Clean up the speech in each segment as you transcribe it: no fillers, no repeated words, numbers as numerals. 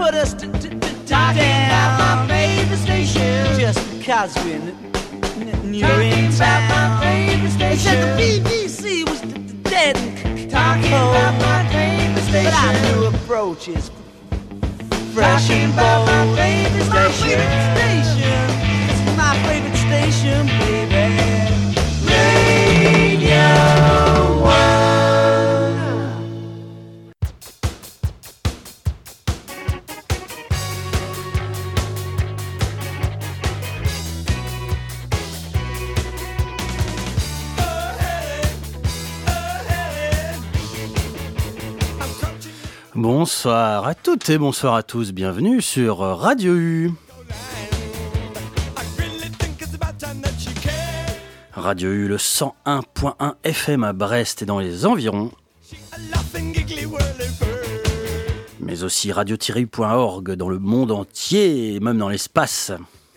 put us to down. My favorite station. Just because we're new in town. They said the BBC was dead and talking about my favorite station. But our new approach is fresh and bold. My favorite station. It's my favorite station, baby. Radio One. Bonsoir à toutes et bonsoir à tous, bienvenue sur Radio U. Radio U, le 101.1 FM à Brest et dans les environs, mais aussi radio-u.org dans le monde entier et même dans l'espace.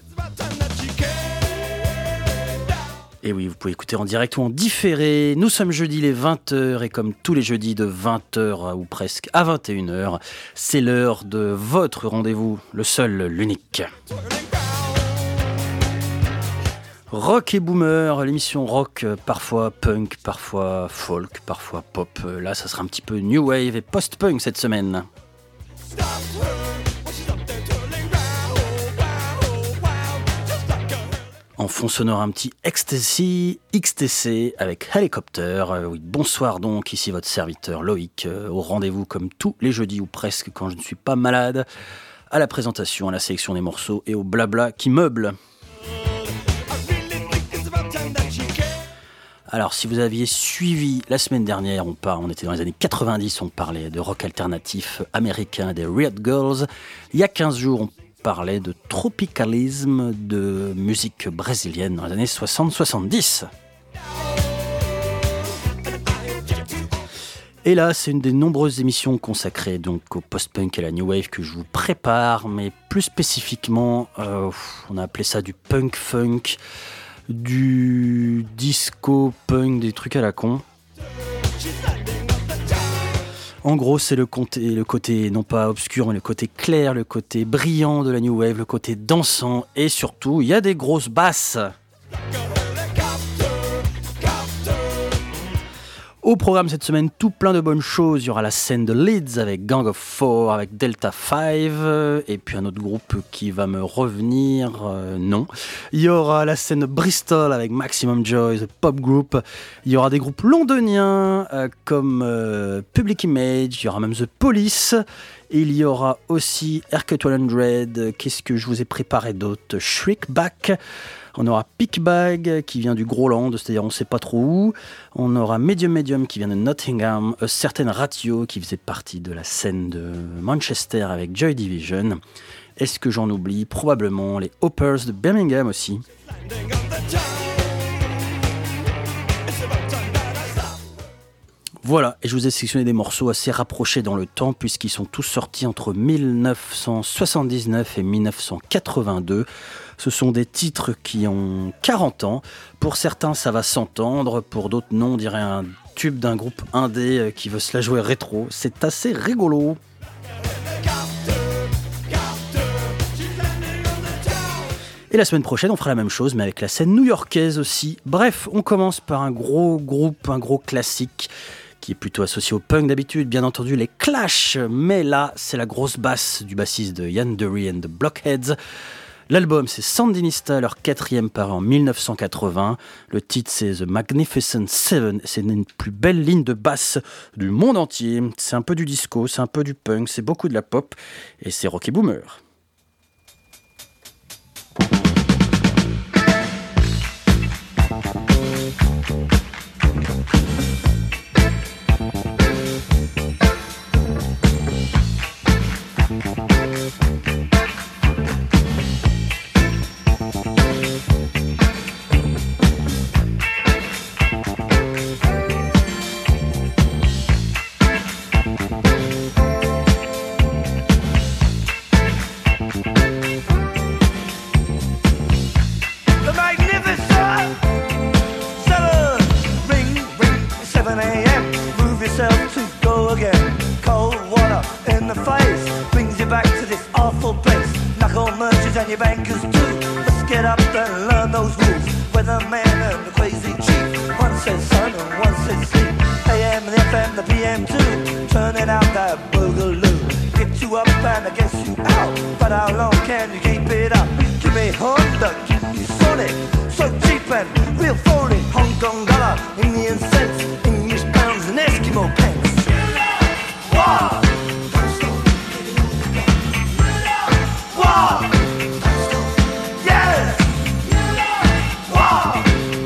Et oui, vous pouvez écouter en direct ou en différé. Nous sommes jeudi les 20h et comme tous les jeudis de 20h ou presque à 21h, c'est l'heure de votre rendez-vous, le seul, l'unique. Rock et Boomer, l'émission rock, parfois punk, parfois folk, parfois pop. Là, ça sera un petit peu new wave et post-punk cette semaine. En fond sonore, un petit XTC avec Helicopter. Oui, bonsoir donc, ici votre serviteur Loïc, au rendez-vous comme tous les jeudis ou presque quand je ne suis pas malade, à la présentation, à la sélection des morceaux et au blabla qui meuble. Alors, si vous aviez suivi la semaine dernière, on était dans les années 90, on parlait de rock alternatif américain, des Riot Girls. Il y a 15 jours, on parlait de tropicalisme, de musique brésilienne dans les années 60-70. Et là, c'est une des nombreuses émissions consacrées donc au post-punk et à la new wave que je vous prépare, mais plus spécifiquement, on a appelé ça du punk-funk, du disco-punk, des trucs à la con. En gros, c'est le côté non pas obscur, mais le côté clair, le côté brillant de la new wave, le côté dansant, et surtout, il y a des grosses basses. Au programme cette semaine, tout plein de bonnes choses. Il y aura la scène de Leeds avec Gang of Four, avec Delta 5, et puis un autre groupe qui va me revenir, non. Il y aura la scène de Bristol avec Maximum Joy, The Pop Group. Il y aura des groupes londoniens comme Public Image, il y aura même The Police. Il y aura aussi RK100, qu'est-ce que je vous ai préparé d'autre ? Shriekback. On aura Pickbag qui vient du Groland, c'est-à-dire on ne sait pas trop où. On aura Medium qui vient de Nottingham. A Certain Ratio qui faisait partie de la scène de Manchester avec Joy Division. Est-ce que j'en oublie ? Probablement. Les Hoppers de Birmingham aussi. Voilà, et je vous ai sélectionné des morceaux assez rapprochés dans le temps puisqu'ils sont tous sortis entre 1979 et 1982. Ce sont des titres qui ont 40 ans. Pour certains, ça va s'entendre. Pour d'autres, non, on dirait un tube d'un groupe indé qui veut se la jouer rétro. C'est assez rigolo. Et la semaine prochaine, on fera la même chose, mais avec la scène new-yorkaise aussi. Bref, on commence par un gros groupe, un gros classique qui est plutôt associé au punk d'habitude, bien entendu les Clash, mais là, c'est la grosse basse du bassiste de Ian Dury and the Blockheads. L'album, c'est Sandinista, leur 4e paru en 1980. Le titre, c'est The Magnificent Seven. C'est une plus belle ligne de basse du monde entier. C'est un peu du disco, c'est un peu du punk, c'est beaucoup de la pop, et c'est rock et boomer. yourself to go again. Cold water in the face brings you back to this awful place. Knock on merchants and your bankers too. Let's get up and learn those rules. Weatherman and the crazy chief. One says sun and one says sleep. AM and the FM, the PM too. Turning out that boogaloo. Get you up and I guess you out. But how long can you keep it up? Give me Honda, give me Sonic. So cheap and real phony. Hong Kong dollar, Indian cents, English pounds and Eskimo pence. Wow! Wow! Yes! Wow!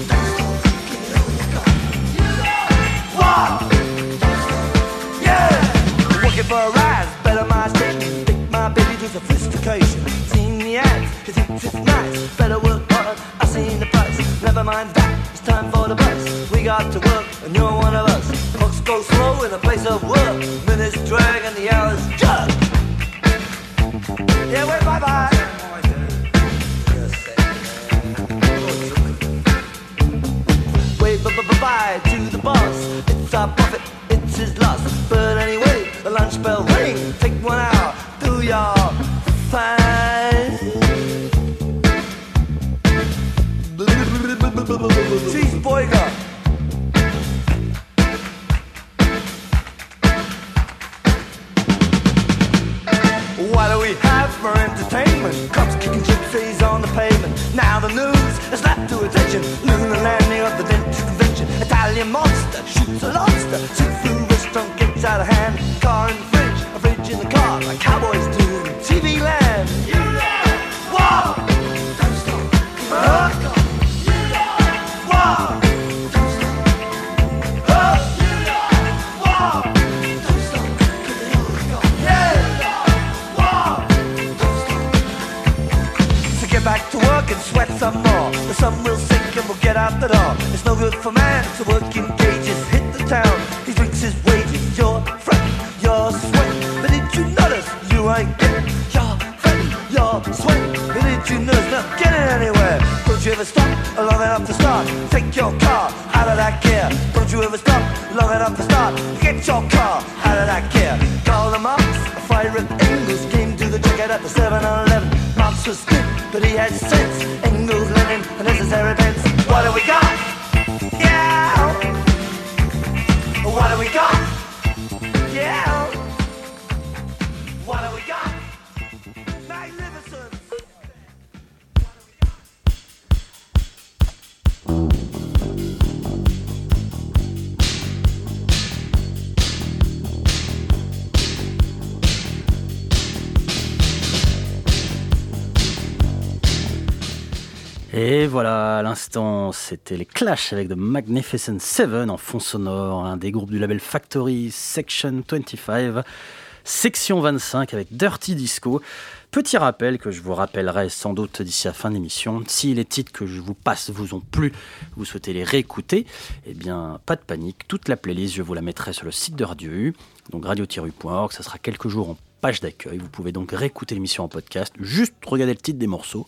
Wow! Yeah! Working for a rise, better my station. Take my baby to sophistication. Seen the ads, he thinks it's nice. Better work hard, I seen the price. Never mind that, it's time for the bus. We got to work, and you're one of us. Clocks go slow in a place of work. Minutes drag and the hours jug. Yeah, wait, bye-bye. Wait, bye-bye to the boss. It's our profit, it's his loss. But anyway, the lunch bell ring. Take 1 hour, do your fine. Cheeseburger. What do we have for entertainment? Cops kicking gypsies on the pavement. Now the news has slapped to attention. Lunar landing of the dentist convention. Italian monster shoots a lobster. Seafood restaurant gets out of hand. Car in the fridge, a fridge in the car. Like cowboys do in TV land. You know, wow! Don't stop. You know, wow! Don't stop. You know, wow! Don't stop. Yeah! Get back to work and sweat some more. The sun will sink and we'll get out the door. It's no good for man to work in cages. Hit the town, he drinks his wages. You're fretting, you're sweating. But did you notice you ain't getting? You're fretting, you're sweating. But did you notice not getting anywhere? Don't you ever stop long enough to start? Take your car out of that gear. Don't you ever stop long enough to start? Get your car out of that gear. Call the Marx, a fire at Engels. Came to the jacket at the 7-Eleven. Marx was good, but he had sense. Engels, Lenin, a necessary pence. What do we got? Yeah! What do we got? Yeah! What do we got? Magnificent! Et voilà, à l'instant, c'était les Clash avec The Magnificent Seven en fond sonore, un des groupes du label Factory, Section 25, Section 25 avec Dirty Disco. Petit rappel que je vous rappellerai sans doute d'ici la fin de l'émission, si les titres que je vous passe vous ont plu, vous souhaitez les réécouter, eh bien pas de panique, toute la playlist je vous la mettrai sur le site de Radio U, donc radio-u.org, ça sera quelques jours en page d'accueil, vous pouvez donc réécouter l'émission en podcast, juste regarder le titre des morceaux,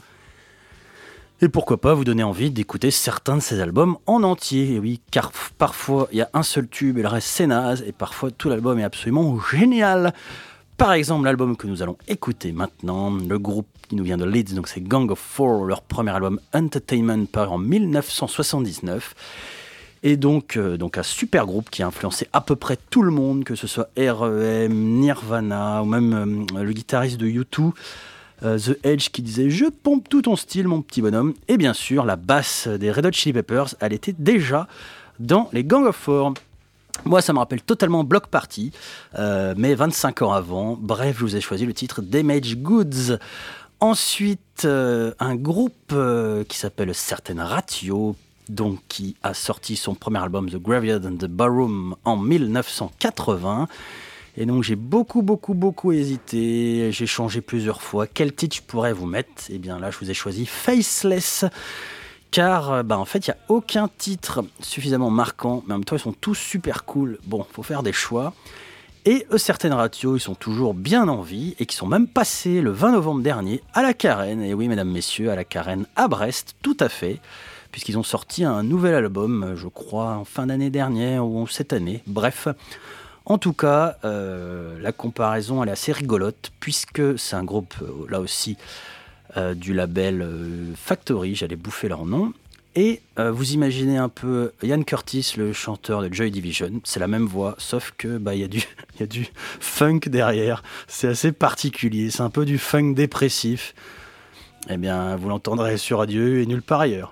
et pourquoi pas vous donner envie d'écouter certains de ces albums en entier. Et oui, car parfois il y a un seul tube et le reste c'est naze, et parfois tout l'album est absolument génial. Par exemple, l'album que nous allons écouter maintenant, le groupe qui nous vient de Leeds, donc c'est Gang of Four, leur premier album Entertainment paru en 1979. Et donc un super groupe qui a influencé à peu près tout le monde, que ce soit R.E.M., Nirvana ou même le guitariste de U2. The Edge qui disait « Je pompe tout ton style, mon petit bonhomme ». Et bien sûr, la basse des Red Hot Chili Peppers, elle était déjà dans les Gang of Four. Moi, ça me rappelle totalement Block Party, mais 25 ans avant. Bref, je vous ai choisi le titre Damaged Goods. Ensuite, un groupe qui s'appelle Certain Ratio, donc qui a sorti son premier album The Graveyard and the Ballroom en 1980. Et donc j'ai beaucoup hésité, j'ai changé plusieurs fois. Quel titre je pourrais vous mettre ? Eh bien là je vous ai choisi Faceless, car en fait il n'y a aucun titre suffisamment marquant, mais en même temps ils sont tous super cool. Bon, faut faire des choix. Et Certain Ratio, ils sont toujours bien en vie et qui sont même passés le 20 novembre dernier à la Carène. Et oui mesdames, messieurs, à la Carène à Brest, tout à fait, puisqu'ils ont sorti un nouvel album, je crois en fin d'année dernière ou cette année, bref. En tout cas, la comparaison elle est assez rigolote puisque c'est un groupe là aussi du label Factory, j'allais bouffer leur nom. Et vous imaginez un peu Ian Curtis, le chanteur de Joy Division, c'est la même voix, sauf que y a du funk derrière. C'est assez particulier, c'est un peu du funk dépressif. Eh bien, vous l'entendrez sur Radio et nulle part ailleurs.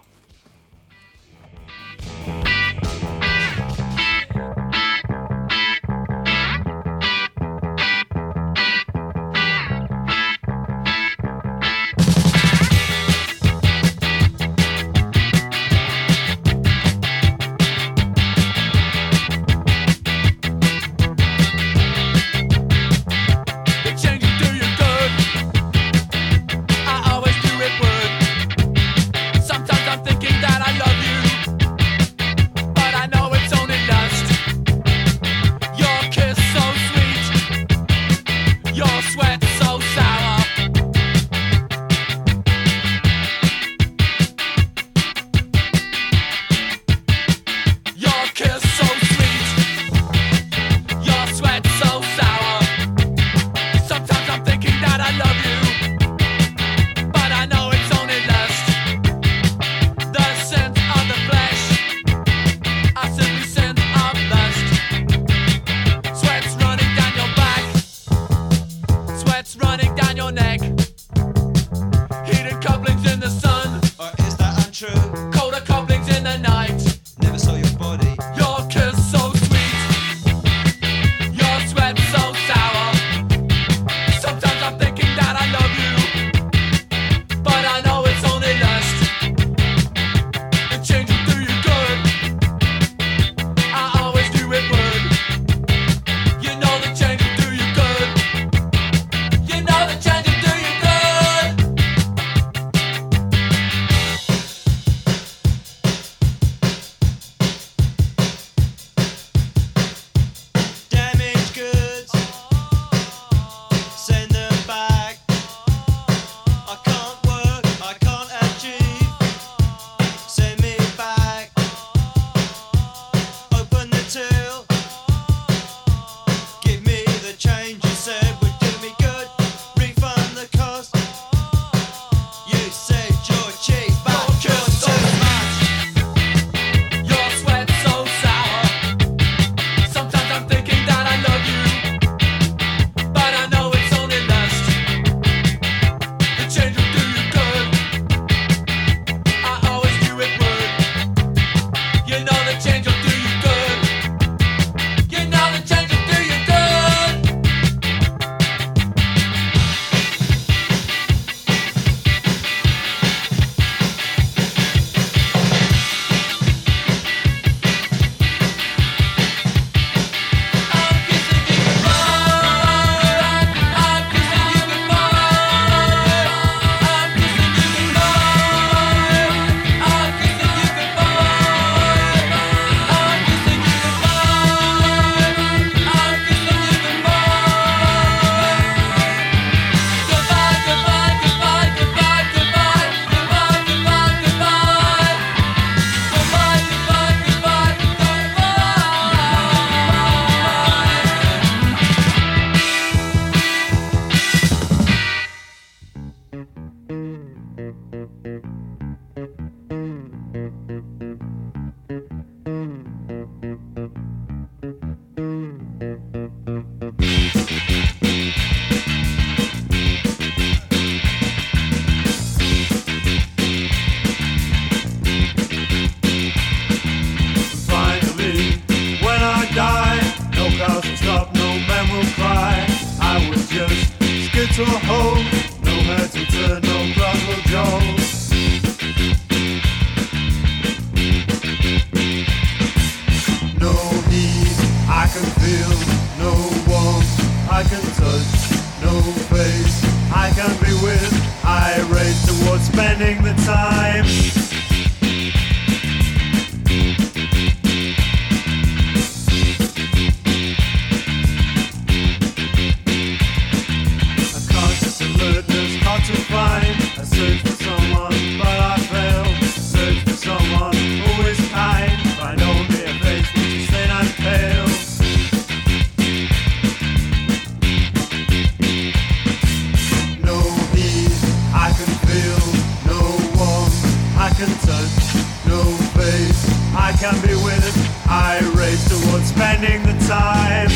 worth spending the time.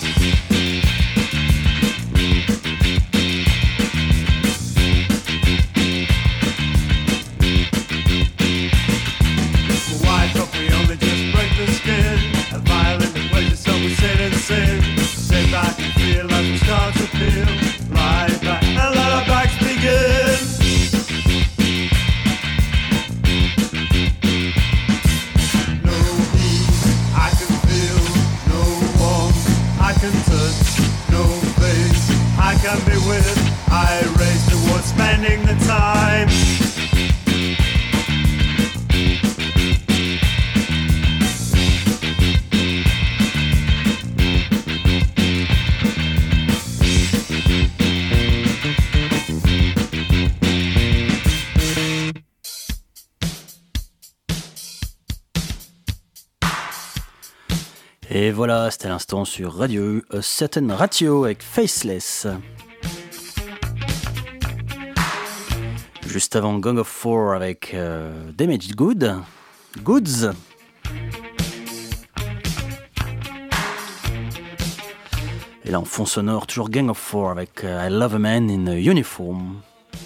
Why don't we only just break the skin? A violent pleasure, so we sit and sing. Sit back and feel like we start to feel. Lie back and let our backs begin. No heat, I can feel. No warmth, I can touch. No face, I can be with. I race towards spending the time. Et voilà, c'était l'instant sur Radio A Certain Ratio avec Faceless. Juste avant Gang of Four avec Damaged Goods. Et là en fond sonore, toujours Gang of Four avec I Love a Man in a Uniform.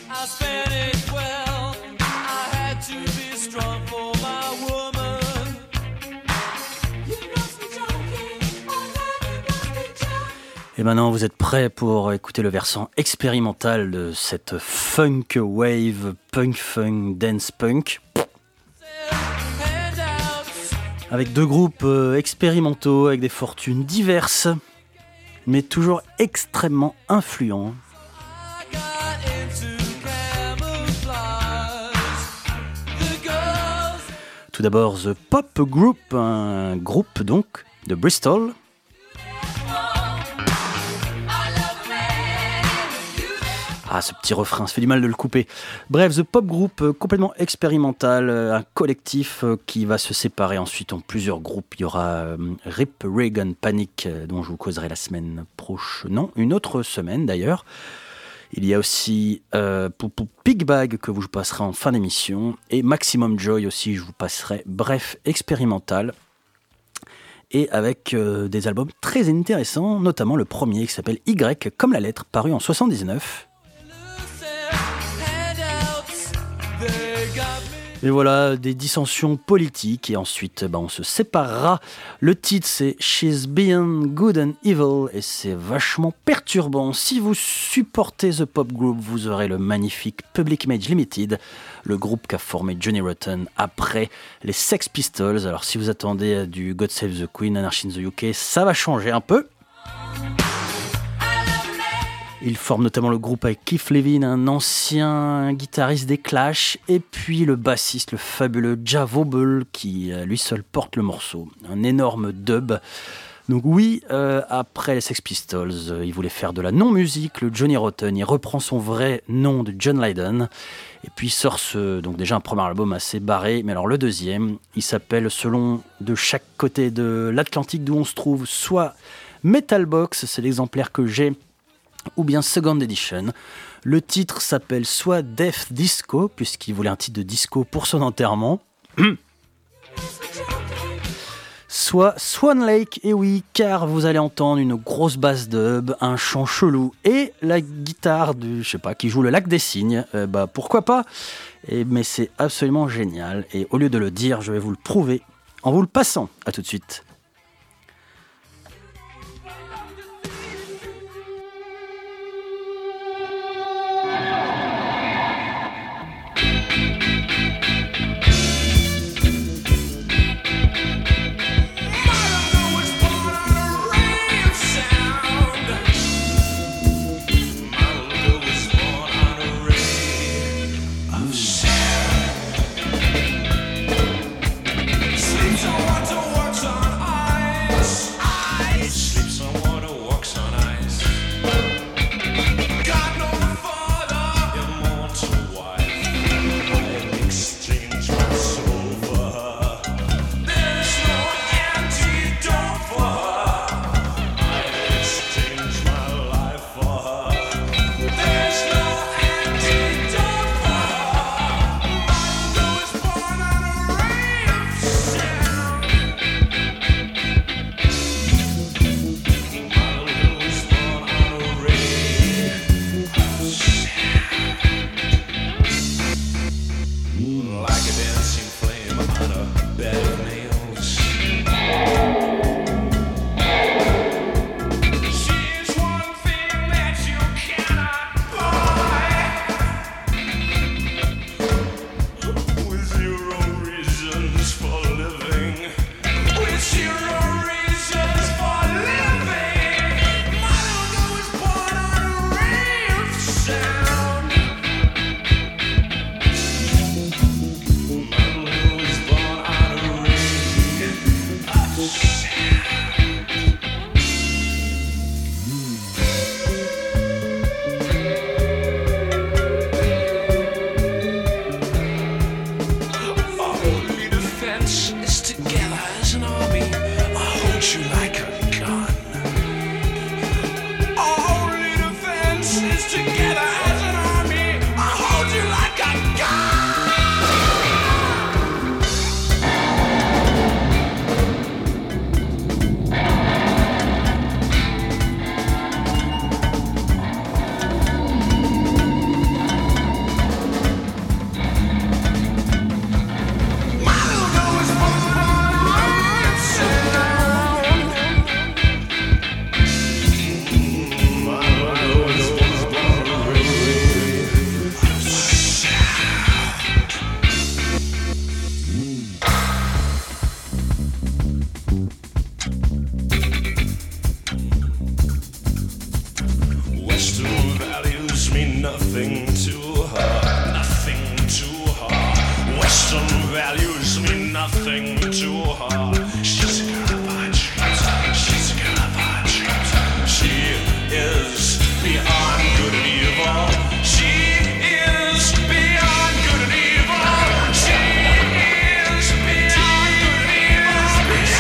Et maintenant, vous êtes prêts pour écouter le versant expérimental de cette funk wave, punk funk, dance punk. Avec deux groupes expérimentaux, avec des fortunes diverses, mais toujours extrêmement influents. Tout d'abord, The Pop Group, un groupe donc de Bristol. Ah, ce petit refrain, ça fait du mal de le couper. Bref, The Pop Group, complètement expérimental, un collectif qui va se séparer ensuite en plusieurs groupes. Il y aura Rip Reagan Panic, dont je vous causerai la semaine prochaine. Non, une autre semaine d'ailleurs. Il y a aussi Pig Bag que je passerai en fin d'émission. Et Maximum Joy aussi, je vous passerai. Bref, expérimental. Et avec des albums très intéressants, notamment le premier qui s'appelle Y comme la lettre, paru en 79. Et voilà, des dissensions politiques, et ensuite on se séparera. Le titre c'est She's Beyond Good and Evil, et c'est vachement perturbant. Si vous supportez The Pop Group, vous aurez le magnifique Public Image Limited, le groupe qu'a formé Johnny Rotten après les Sex Pistols. Alors si vous attendez du God Save the Queen, Anarchy in the UK, ça va changer un peu. Il forme notamment le groupe avec Keith Levin, un ancien guitariste des Clash, et puis le bassiste, le fabuleux Jah Wobble, qui lui seul porte le morceau. Un énorme dub. Donc oui, après les Sex Pistols, il voulait faire de la non-musique, le Johnny Rotten. Il reprend son vrai nom de John Lydon, et puis sort donc déjà un premier album assez barré, mais alors le deuxième, il s'appelle, selon de chaque côté de l'Atlantique d'où on se trouve, soit Metal Box, c'est l'exemplaire que j'ai, ou bien Second Edition. Le titre s'appelle soit Death Disco, puisqu'il voulait un titre de disco pour son enterrement, soit Swan Lake, et oui, car vous allez entendre une grosse basse dub, un chant chelou, et la guitare qui joue le Lac des Cygnes, pourquoi pas, mais c'est absolument génial, et au lieu de le dire, je vais vous le prouver en vous le passant. À tout de suite. Sleeps on water, works on nothing to her, nothing to her. Western values mean nothing to her. She's garbage, she's garbage. She is beyond good and evil. She is beyond good and evil. She is beyond good and evil. She is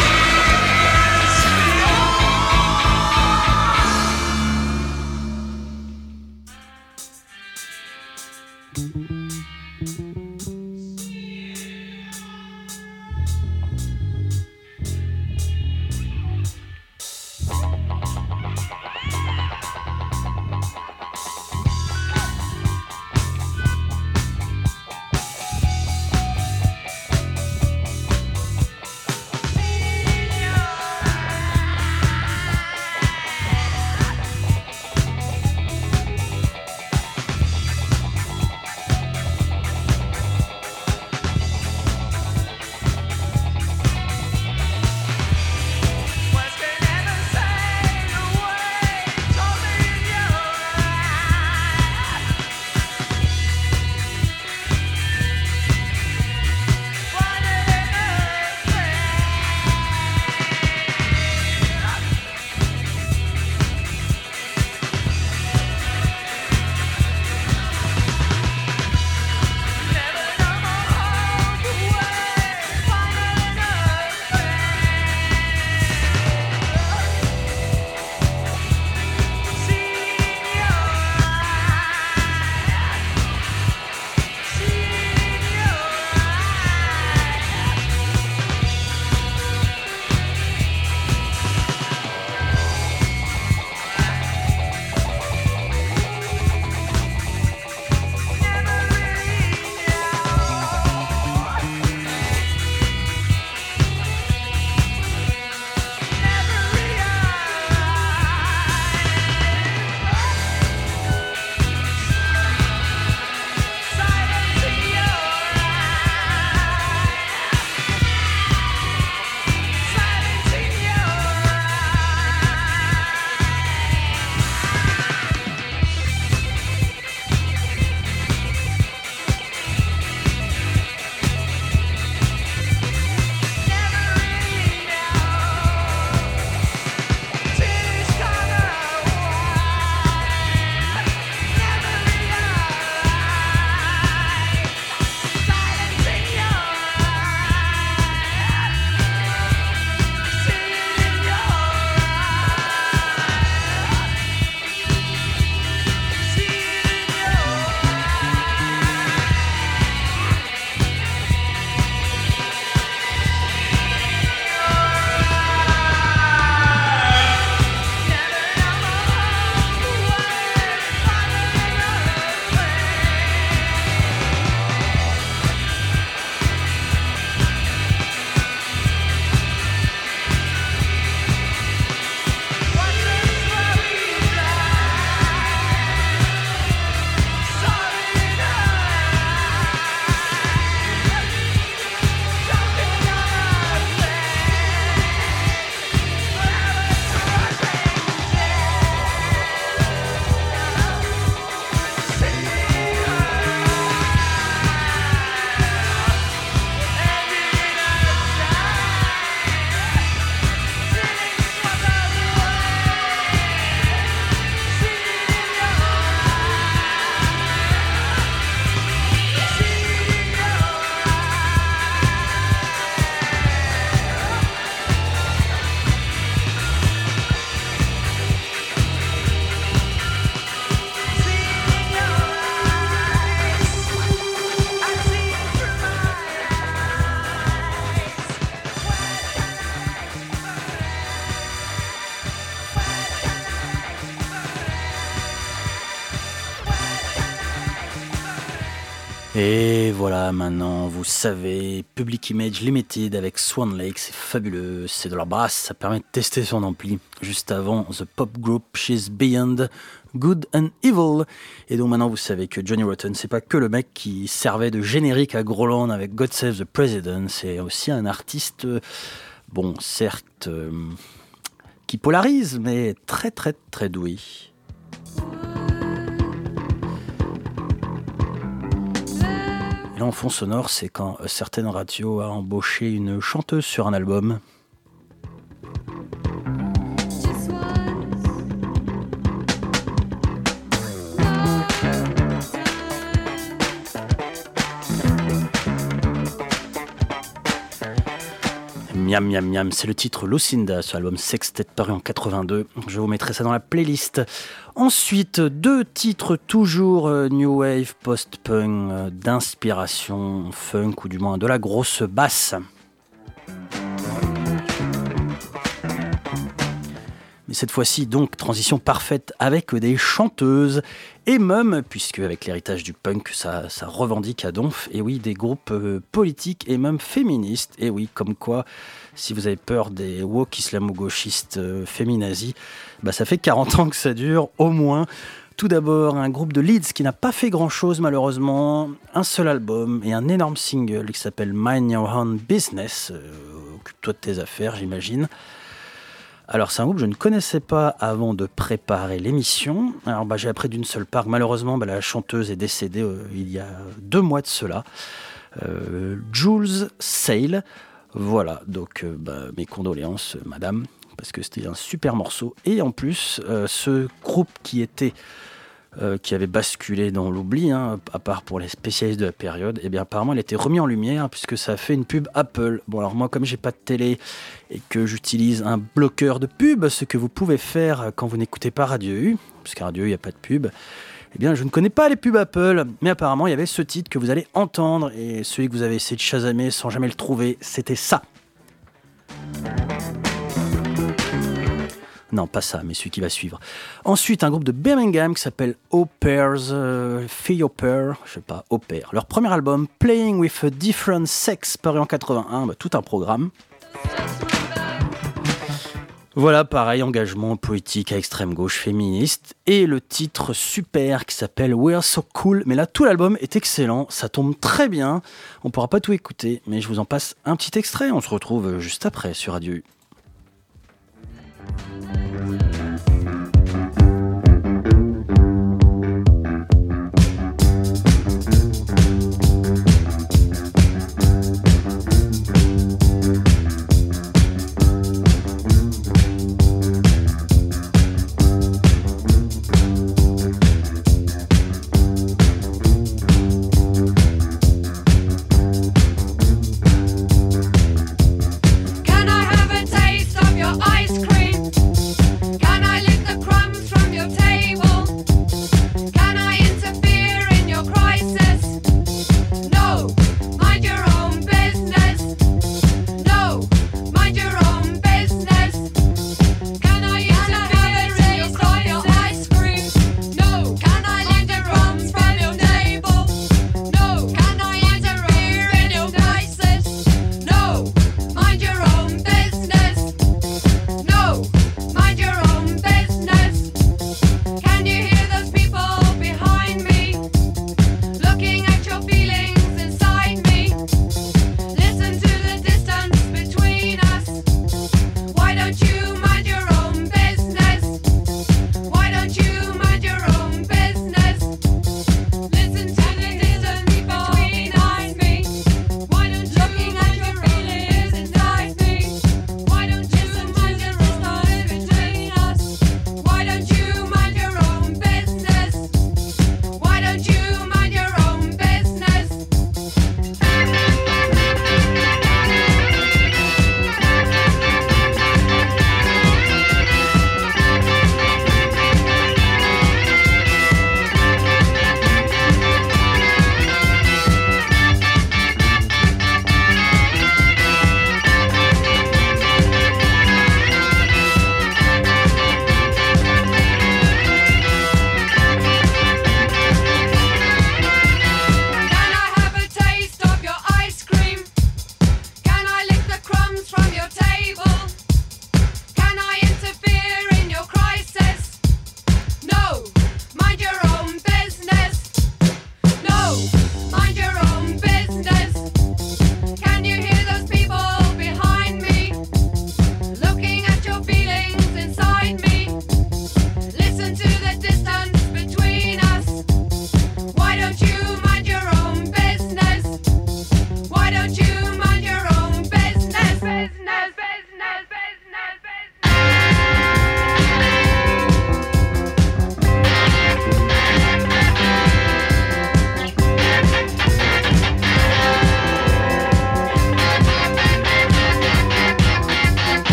Et voilà, maintenant, vous savez, Public Image Limited avec Swan Lake, c'est fabuleux, c'est de la basse, ça permet de tester son ampli. Juste avant, The Pop Group She's Beyond Good and Evil. Et donc maintenant, vous savez que Johnny Rotten, c'est pas que le mec qui servait de générique à Groland avec God Save the President, c'est aussi un artiste, bon, certes, qui polarise, mais très très très doué. là en fond sonore, c'est quand certaines radios a embauché une chanteuse sur un album. Miam Miam Miam, c'est le titre Lucinda sur l'album Sextet paru en 82. Je vous mettrai ça dans la playlist. Ensuite, 2 titres toujours New Wave post-punk d'inspiration funk ou du moins de la grosse basse. Mais cette fois-ci, donc, transition parfaite avec des chanteuses et même, puisque avec l'héritage du punk, ça revendique à donf, et oui, des groupes politiques et même féministes. Et oui, comme quoi, si vous avez peur des woke islamo-gauchistes féminazis, bah ça fait 40 ans que ça dure, au moins. Tout d'abord, un groupe de Leeds qui n'a pas fait grand-chose, malheureusement. Un seul album et un énorme single qui s'appelle Mind Your Own Business. Occupe-toi de tes affaires, j'imagine. Alors c'est un groupe que je ne connaissais pas avant de préparer l'émission. Alors j'ai appris d'une seule part, malheureusement la chanteuse est décédée il y a 2 mois de cela. Jules Sale. Voilà, donc mes condoléances madame, parce que c'était un super morceau. Et en plus, ce groupe qui avait basculé dans l'oubli, à part pour les spécialistes de la période, et bien apparemment il a été remis en lumière puisque ça a fait une pub Apple. Bon alors moi comme j'ai pas de télé et que j'utilise un bloqueur de pub, ce que vous pouvez faire quand vous n'écoutez pas Radio U, parce qu'à Radio U il n'y a pas de pub, eh bien je ne connais pas les pubs Apple, mais apparemment il y avait ce titre que vous allez entendre et celui que vous avez essayé de chasamer sans jamais le trouver, c'était ça. Non, pas ça, mais celui qui va suivre. Ensuite, un groupe de Birmingham qui s'appelle Au Pairs, Fille Au Pair, je sais pas, Au Pair. Leur premier album, Playing with a Different Sex, paru en 81, tout un programme. Voilà, pareil, engagement politique à extrême gauche féministe. Et le titre super qui s'appelle We're So Cool. Mais là, tout l'album est excellent, ça tombe très bien. On pourra pas tout écouter, mais je vous en passe un petit extrait. On se retrouve juste après sur Radio U. Can I have a taste?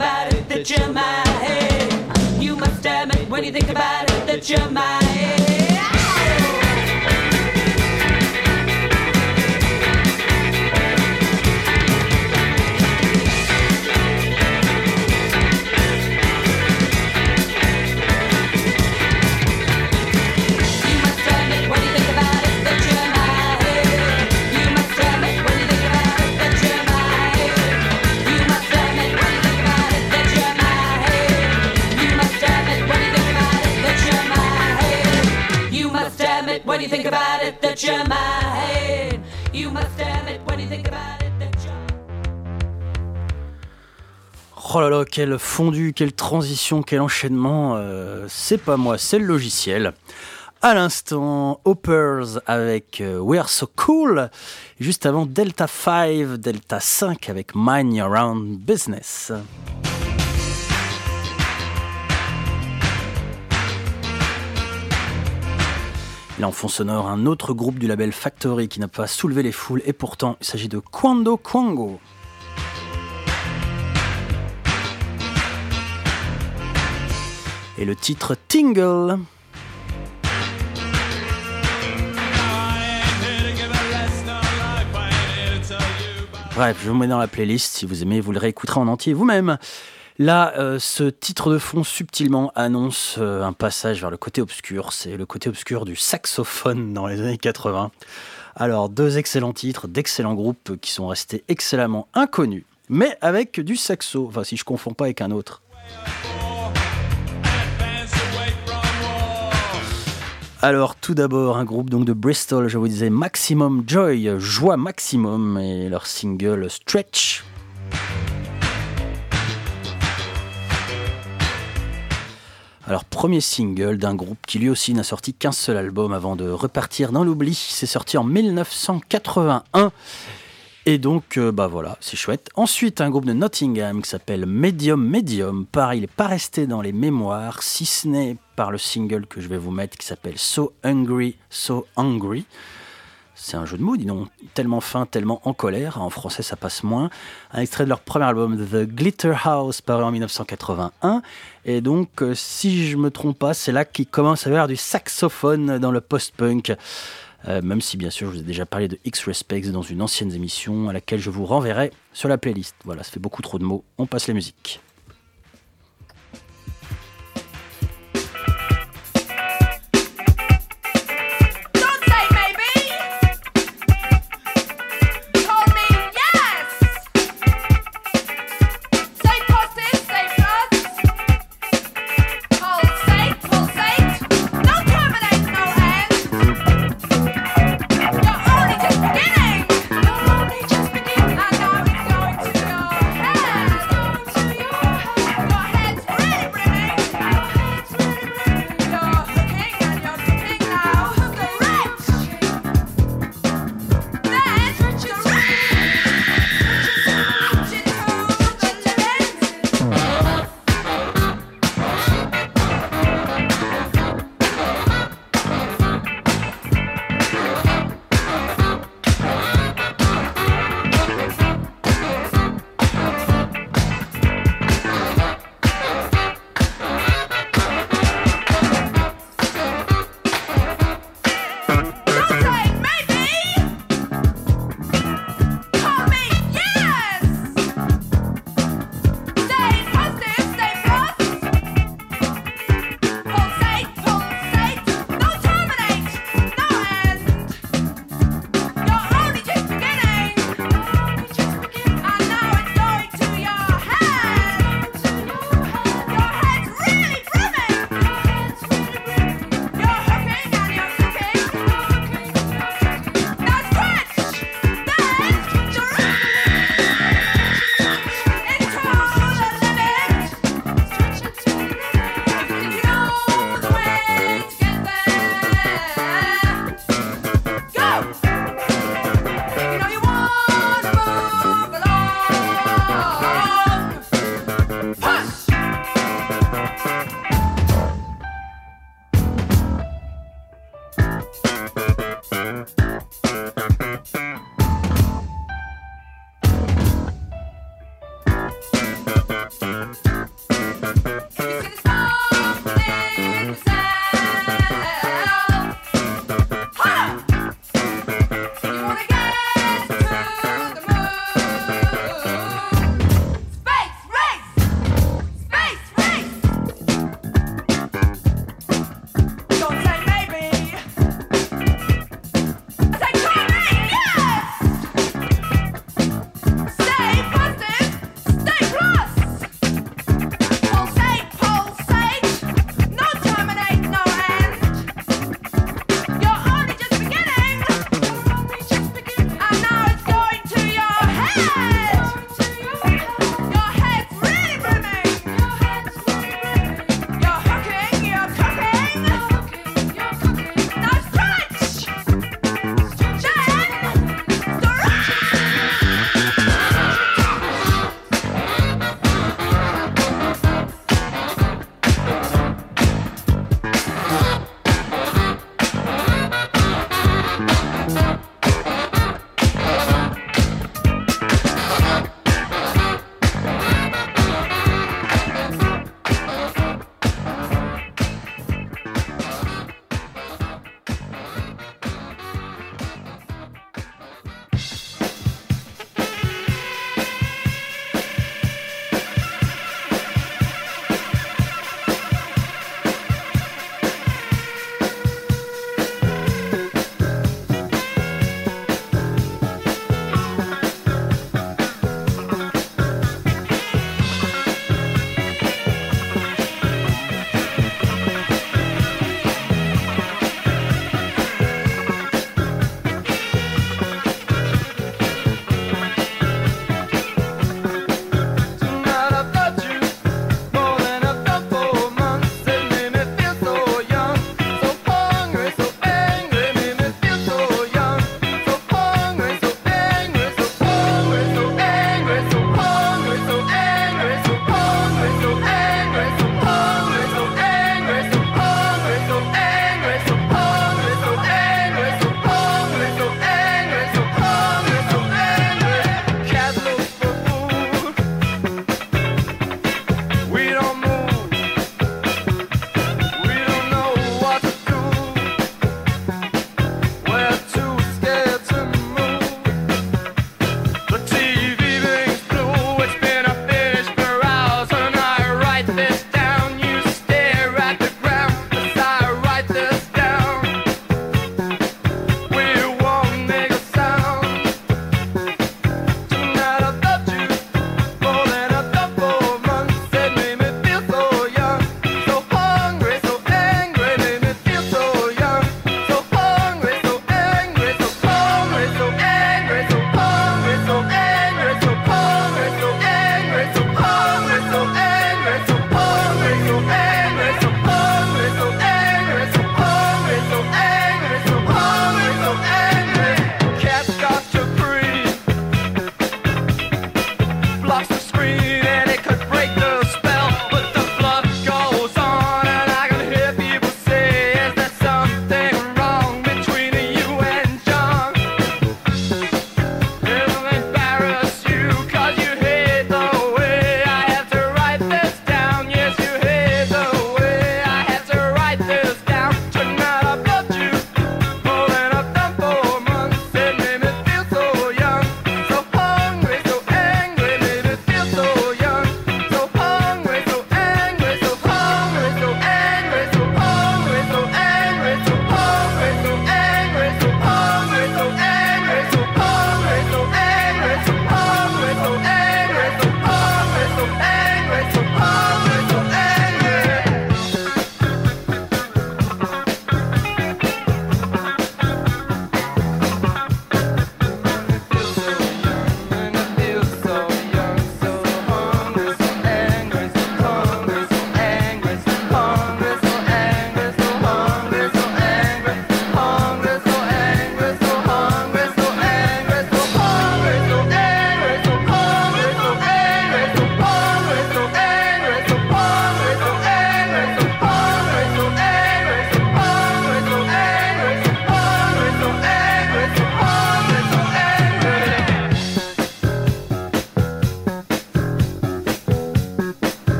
about it that you're my head. You must admit when you think about it that you're my head. When you think about it that you're my head, you must admit when you think about it that you're... Oh là là, quel fondu, quelle transition, quel enchaînement, c'est pas moi, c'est le logiciel. À l'instant, Hoppers avec We're So Cool, et juste avant Delta 5, Delta 5 avec Mind Your Own Business. Là, en fond sonore, un autre groupe du label Factory qui n'a pas soulevé les foules, et pourtant, il s'agit de Quando Quango. Et le titre Tingle. Bref, je vous mets dans la playlist, si vous aimez, vous le réécouterez en entier vous-même. Là, ce titre de fond subtilement annonce un passage vers le côté obscur. C'est le côté obscur du saxophone dans les années 80. Alors, deux excellents titres, d'excellents groupes qui sont restés excellemment inconnus, mais avec du saxo. Enfin, si je ne confonds pas avec un autre. Alors, tout d'abord, un groupe donc de Bristol, je vous disais Maximum Joy, Joie Maximum, et leur single Stretch. Alors, premier single d'un groupe qui lui aussi n'a sorti qu'un seul album avant de repartir dans l'oubli. C'est sorti en 1981. Et donc, voilà, c'est chouette. Ensuite, un groupe de Nottingham qui s'appelle Medium Medium. Pareil, il n'est pas resté dans les mémoires, si ce n'est par le single que je vais vous mettre qui s'appelle So Hungry, So Hungry. C'est un jeu de mots, dis donc, tellement fin, tellement en colère. En français, ça passe moins. Un extrait de leur premier album, The Glitter House, paru en 1981. Et donc, si je ne me trompe pas, c'est là qu'il commence à y avoir du saxophone dans le post-punk. Même si, bien sûr, je vous ai déjà parlé de X-Respects dans une ancienne émission à laquelle je vous renverrai sur la playlist. Voilà, ça fait beaucoup trop de mots. On passe la musique.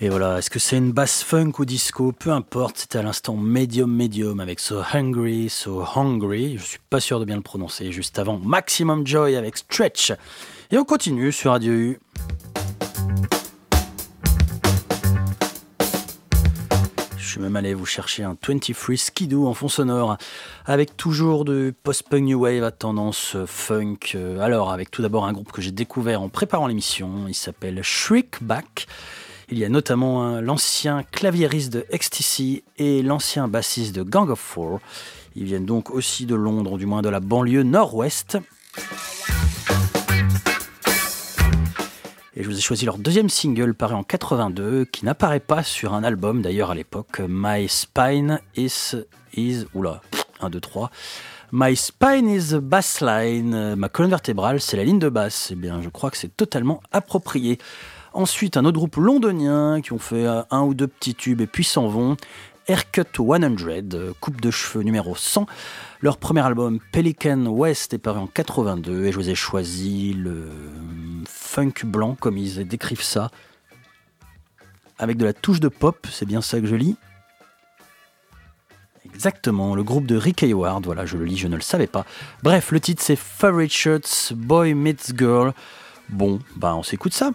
Et voilà, est-ce que c'est une basse funk ou disco? Peu importe, c'était à l'instant Medium avec So Hungry, je suis pas sûr de bien le prononcer. Juste avant, Maximum Joy avec Stretch. Et on continue sur Radio U. Je suis même allé vous chercher un 23 Skidoo en fond sonore, avec toujours de post-punk new wave à tendance funk. Alors, avec tout d'abord un groupe que j'ai découvert en préparant l'émission, il s'appelle Shriekback. Il y a notamment l'ancien claviériste de Ecstasy et l'ancien bassiste de Gang of Four. Ils viennent donc aussi de Londres, ou du moins de la banlieue nord-ouest. Et je vous ai choisi leur deuxième single paru en 82, qui n'apparaît pas sur un album d'ailleurs à l'époque. My Spine is oula, 1, 2, 3. My spine is a bassline. Ma colonne vertébrale, c'est la ligne de basse. Eh bien, je crois que c'est totalement approprié. Ensuite, un autre groupe londonien qui ont fait un ou deux petits tubes et puis s'en vont. Haircut 100, coupe de cheveux numéro 100. Leur premier album, Pelican West, est paru en 82 et je vous ai choisi le funk blanc, comme ils décrivent ça, avec de la touche de pop, c'est bien ça que je lis. Exactement, le groupe de Rick Hayward, voilà, je le lis, je ne le savais pas. Bref, le titre c'est Favorite Shirts, Boy Meets Girl. Bon, bah on s'écoute ça.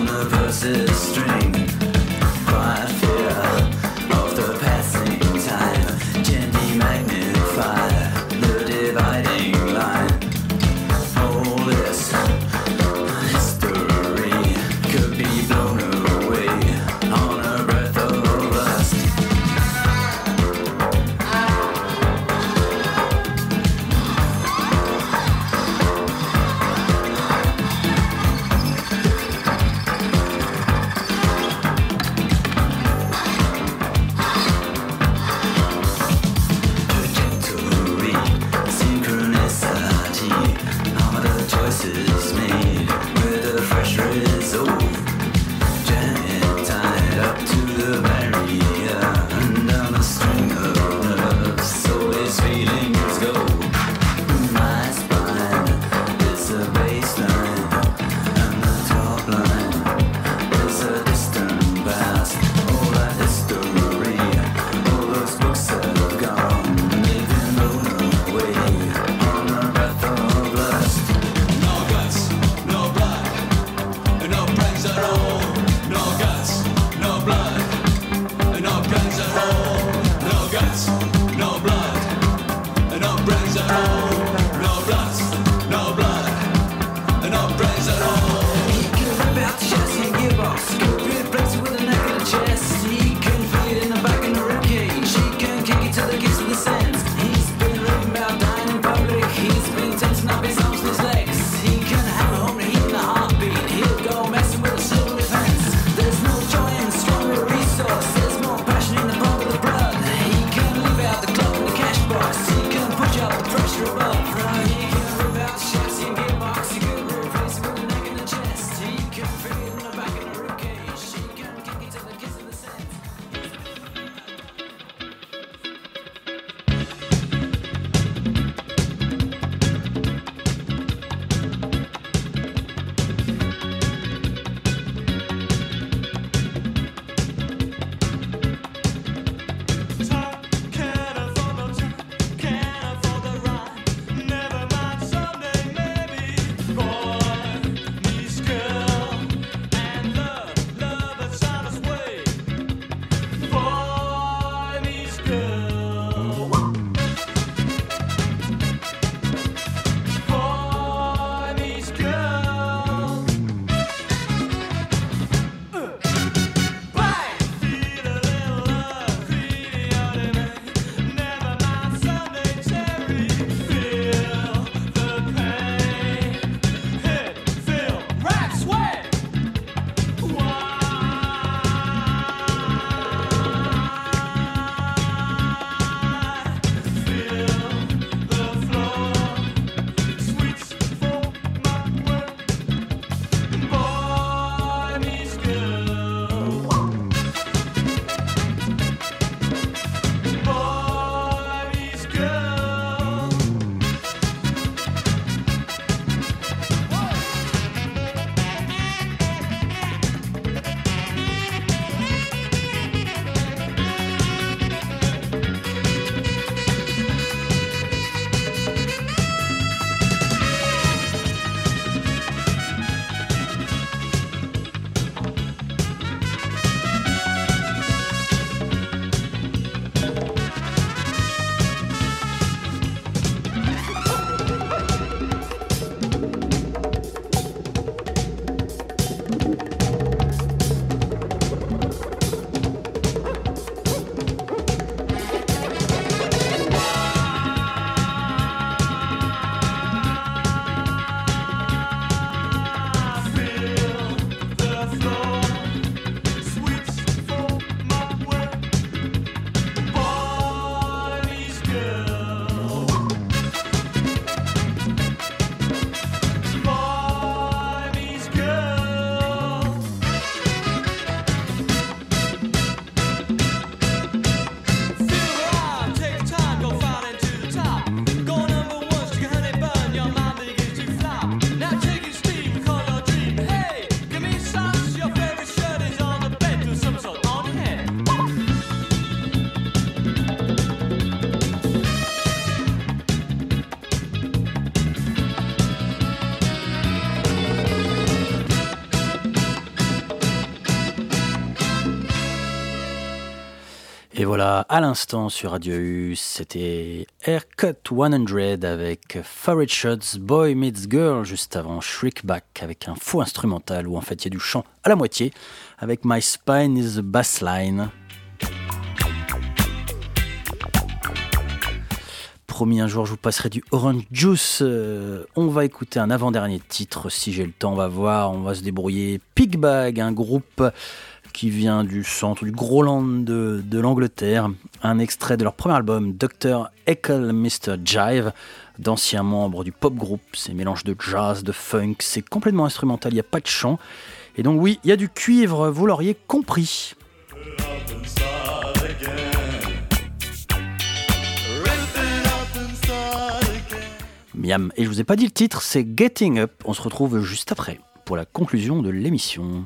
String, quiet fear of the passing time. Et voilà, à l'instant sur Radio U, c'était Haircut 100 avec Farid Shots, Boy Meets Girl, juste avant Shriekback avec un faux instrumental où en fait il y a du chant à la moitié, avec My Spine is the Bassline. Promis, un jour je vous passerai du Orange Juice. On va écouter un avant-dernier titre, si j'ai le temps, on va voir, on va se débrouiller. Pigbag, un groupe qui vient du centre, du Groland de l'Angleterre. Un extrait de leur premier album, Dr. Eckle Mr. Jive, d'anciens membres du pop group. C'est un mélange de jazz, de funk, c'est complètement instrumental, il n'y a pas de chant. Et donc oui, il y a du cuivre, vous l'auriez compris. Miam, et je vous ai pas dit le titre, c'est Getting Up. On se retrouve juste après pour la conclusion de l'émission.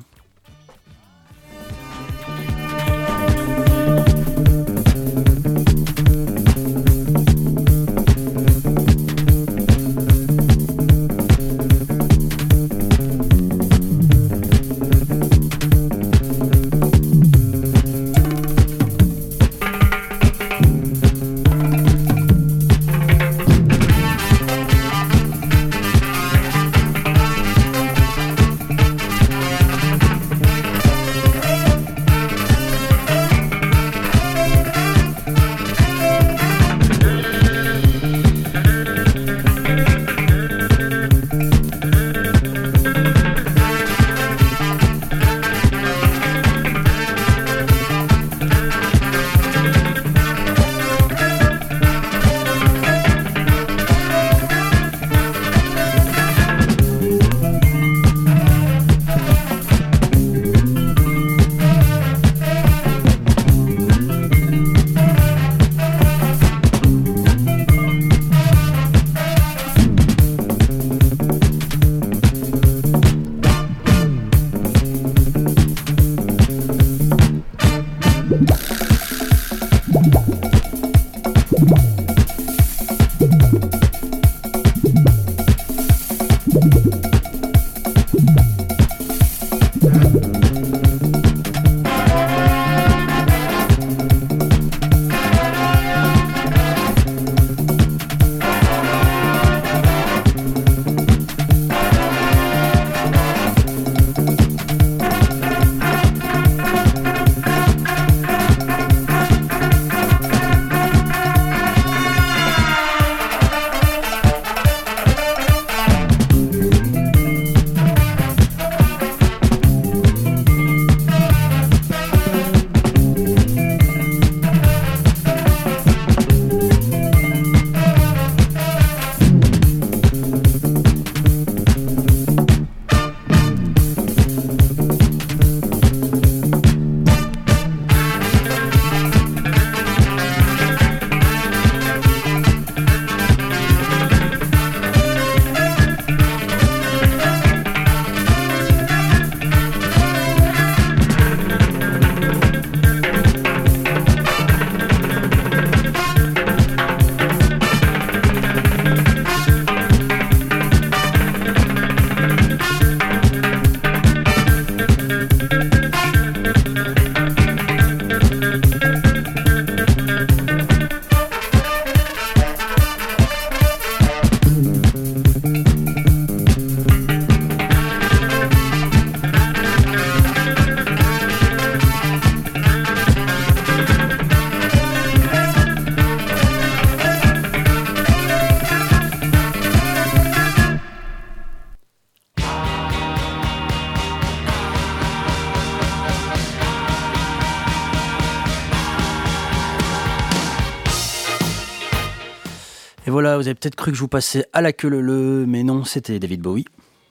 Et voilà, vous avez peut-être cru que je vous passais à la queue leu, mais non, c'était David Bowie.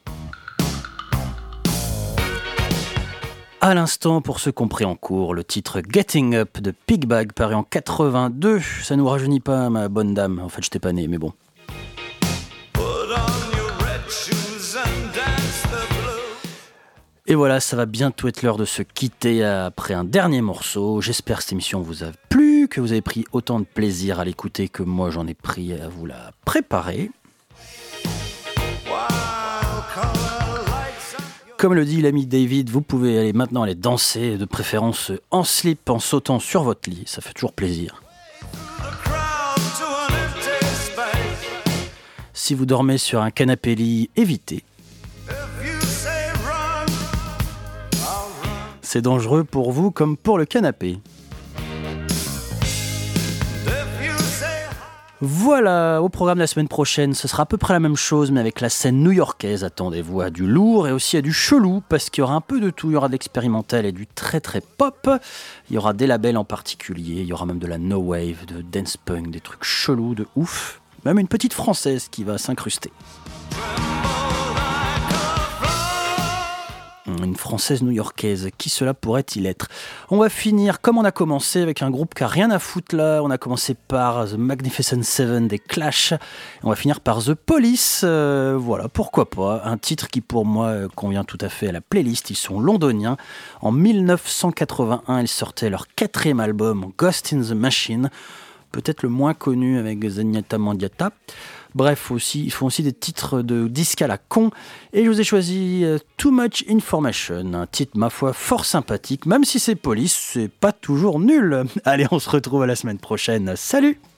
À l'instant, pour ceux compris en cours, le titre Getting Up de Pigbag paru en 82. Ça nous rajeunit pas, ma bonne dame. En fait, je t'ai pas né, mais bon. Et voilà, ça va bientôt être l'heure de se quitter après un dernier morceau. J'espère que cette émission vous a plu, que vous avez pris autant de plaisir à l'écouter que moi j'en ai pris à vous la préparer. comme le dit l'ami David, vous pouvez aller maintenant aller danser, de préférence en slip, en sautant sur votre lit, ça fait toujours plaisir. Si vous dormez sur un canapé-lit, évitez. C'est dangereux pour vous comme pour le canapé. Voilà, au programme de la semaine prochaine, ce sera à peu près la même chose, mais avec la scène new-yorkaise. Attendez-vous à du lourd et aussi à du chelou, parce qu'il y aura un peu de tout. Il y aura de l'expérimental et du très très pop. Il y aura des labels en particulier, il y aura même de la no-wave, de dance punk, des trucs chelous de ouf. Même une petite française qui va s'incruster. Une française new-yorkaise, qui cela pourrait-il être? On va finir comme on a commencé, avec un groupe qui a rien à foutre là. On a commencé par The Magnificent Seven des Clash, on va finir par The Police, voilà, pourquoi pas, un titre qui pour moi convient tout à fait à la playlist. Ils sont londoniens, en 1981 ils sortaient leur 4e album, Ghost in the Machine, peut-être le moins connu avec Zenyatta Mandiata. Bref, ils font aussi des titres de disques à la con. Et je vous ai choisi Too Much Information, un titre, ma foi, fort sympathique. Même si c'est Police, c'est pas toujours nul. Allez, on se retrouve à la semaine prochaine. Salut!